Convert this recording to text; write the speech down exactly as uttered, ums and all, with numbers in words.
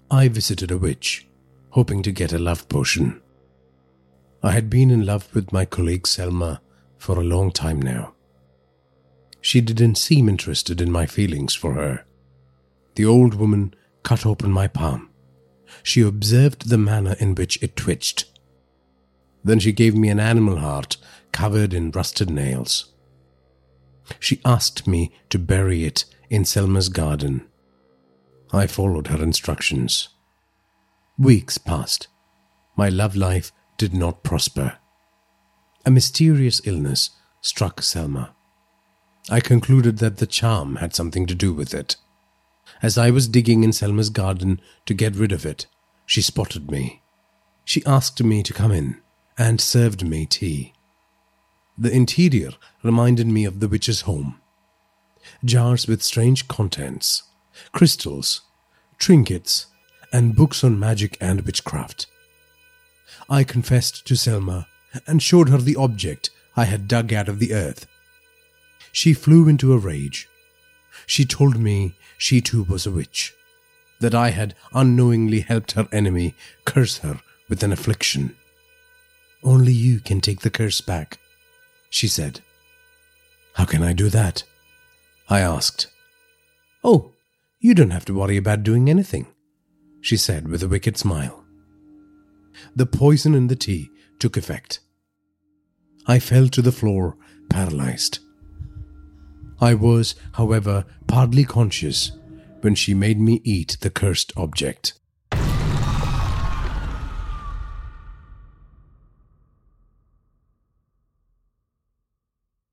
I visited a witch, hoping to get a love potion. I had been in love with my colleague Selma for a long time now. She didn't seem interested in my feelings for her. The old woman cut open my palm. She observed the manner in which it twitched. Then she gave me an animal heart covered in rusted nails. She asked me to bury it in Selma's garden. I followed her instructions. Weeks passed. My love life did not prosper. A mysterious illness struck Selma. I concluded that the charm had something to do with it. As I was digging in Selma's garden to get rid of it, she spotted me. She asked me to come in and served me tea. The interior reminded me of the witch's home. Jars with strange contents, crystals, trinkets, and books on magic and witchcraft. I confessed to Selma and showed her the object I had dug out of the earth. She flew into a rage. She told me she too was a witch, that I had unknowingly helped her enemy curse her with an affliction. "Only you can take the curse back," she said. "How can I do that?" I asked. "Oh, you don't have to worry about doing anything," she said with a wicked smile. The poison in the tea took effect. I fell to the floor, paralyzed. I was, however, partly conscious when she made me eat the cursed object.